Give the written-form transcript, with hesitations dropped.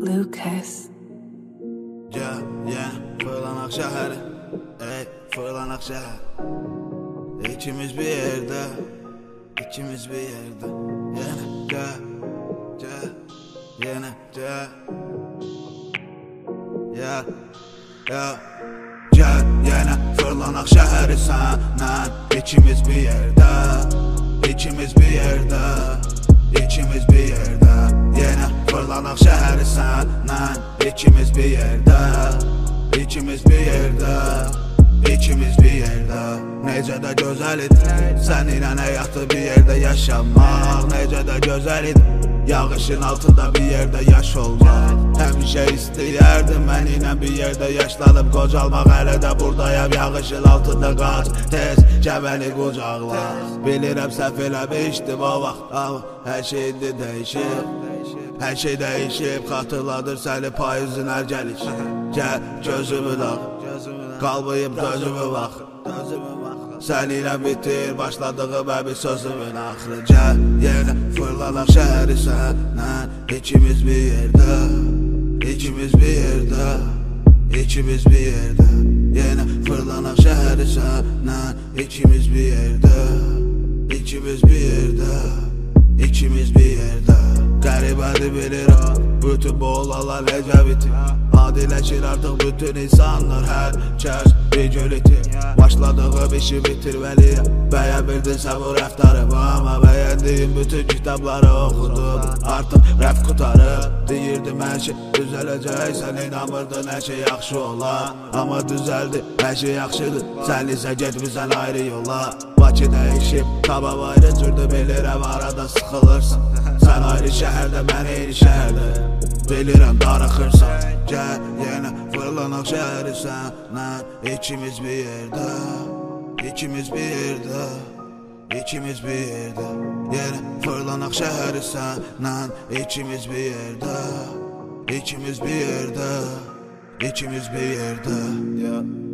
Lucas. Yeah, fırlanak şəhəri, fırlanak şəhər. İkimiz bir yerdə, ikimiz bir yerdə. Yenə Gəl, yenə fırlanak şəhəri səndən. İkimiz bir yerdə, ikimiz bir yerdə, ikimiz bir yerdə. Yenə fırlanak şəhəri səndən. İkimiz bir yerdə, ikimiz bir yerdə, ikimiz bir yerdə. Necə də gözəl idi sən ilə həyatı bir yerdə yaşamaq. Necə də gözəl idi yağışın altında bir yerdə yaş olmaq. Həmişə istəyərdim mən ilə bir yerdə yaşlanıb qocalmaq. Hələ də buradayam yağışın altında qaç, tez gəbəni qucaqla. Bilirəm səhv eləmişdim o vaxt, amma hər şey indi dəyişib. Hər şey dəyişib, xatırladır səni payızın hər gəlişi. Gəl gözümü dağ, qalmayıb gözümü bax. Sən ilə bitir başladığım əbi sözümün axırı. Gəl, yenə fırlanak şəhəri səndən. İkimiz bir yerdə, ikimiz bir yerdə, ikimiz bir yerdə. Yenə fırlanak şəhəri səndən. İkimiz bir yerdə, ikimiz bir yerdə, ikimiz bir yerdə. Qəribədir bilirəm, bütün bu olaylar necə bitir. Adiləşir artıq bütün insanlar, hər kəs bir gün itir. Başladığım işi bitirməliyəm, bəyənmirdinsə bu rəftarımı. Amma bəyəndiyim bütün kitabları oxudum, artıq rəf qutarıb. Deyirdim hər şey düzələcək, sən inanmırdın hər şey yaxşı olar. Amma düzəldi, hər şey yaxşıdır, sən isə getmirsən ayrı yola. Bakı dəyişib, tamam ayrı cürdür, bilirəm arada sıxılırsan. Sən ayrı şəhərdə, mən eyni şəhərdə, bilirəm darıxırsan. Gəl, yenə fırlanak şəhəri səndən. İkimiz bir yerdə, ikimiz bir yerdə, ikimiz bir yerdə. Yenə fırlanak şəhəri səndən. İkimiz bir yerdə, ikimiz bir yerdə, ikimiz bir yerdə.